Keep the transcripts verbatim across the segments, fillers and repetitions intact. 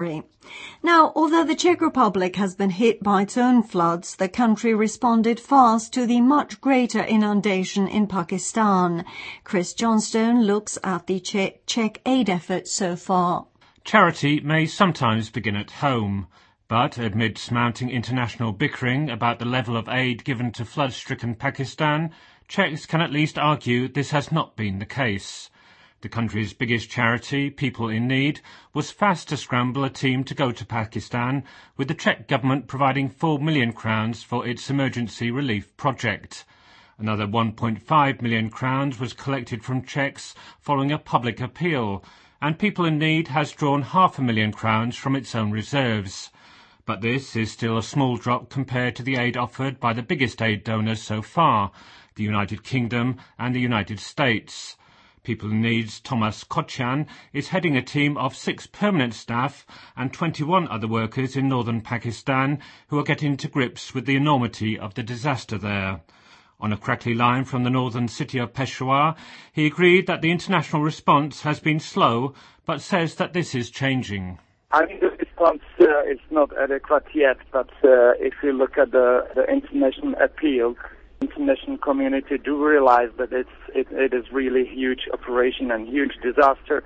Now, although the Czech Republic has been hit by its own floods, the country responded fast to the much greater inundation in Pakistan. Chris Johnstone looks at the che- Czech aid effort so far. Charity may sometimes begin at home, but amidst mounting international bickering about the level of aid given to flood-stricken Pakistan, Czechs can at least argue this has not been the case. The country's biggest charity, People in Need, was fast to scramble a team to go to Pakistan, with the Czech government providing four million crowns for its emergency relief project. Another one point five million crowns was collected from Czechs following a public appeal, and People in Need has drawn half a million crowns from its own reserves. But this is still a small drop compared to the aid offered by the biggest aid donors so far, the United Kingdom and the United States. People in Need's Thomas Kochan is heading a team of six permanent staff and twenty-one other workers in northern Pakistan who are getting to grips with the enormity of the disaster there. On a crackly line from the northern city of Peshawar, he agreed that the international response has been slow, but says that this is changing. I think the response uh, is not adequate yet, but uh, if you look at the, the international appeal, international community do realize that it's it, it is really huge operation and huge disaster.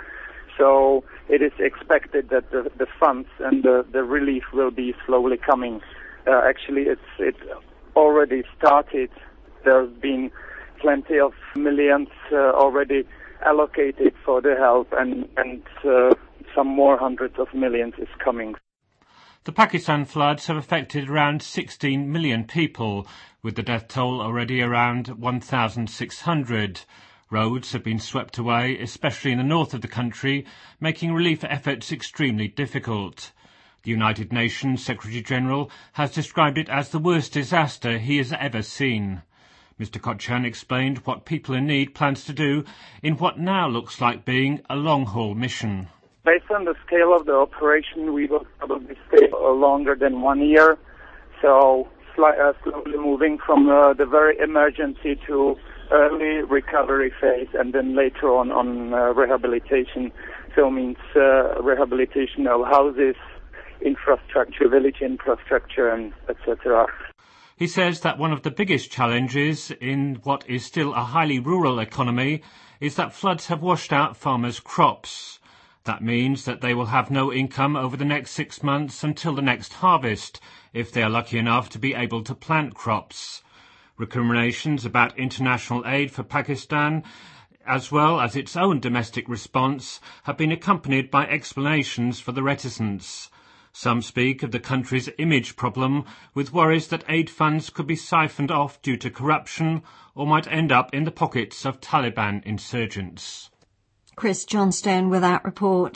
So it is expected that the, the funds and the, the relief will be slowly coming. Uh, actually, it's it already started. There's been plenty of millions uh, already allocated for the help, and and uh, some more hundreds of millions is coming. The Pakistan floods have affected around sixteen million people, with the death toll already around one thousand six hundred. Roads have been swept away, especially in the north of the country, making relief efforts extremely difficult. The United Nations Secretary-General has described it as the worst disaster he has ever seen. Mister Kochan explained what People in Need plans to do in what now looks like being a long-haul mission. Based on the scale of the operation, we will probably stay longer than one year. So sli- uh, slowly moving from uh, the very emergency to early recovery phase, and then later on on uh, rehabilitation. So means uh, rehabilitation of houses, infrastructure, village infrastructure, and et cetera. He says that one of the biggest challenges in what is still a highly rural economy is that floods have washed out farmers' crops. That means that they will have no income over the next six months until the next harvest, if they are lucky enough to be able to plant crops. Recriminations about international aid for Pakistan, as well as its own domestic response, have been accompanied by explanations for the reticence. Some speak of the country's image problem, with worries that aid funds could be siphoned off due to corruption or might end up in the pockets of Taliban insurgents. Chris Johnstone with that report.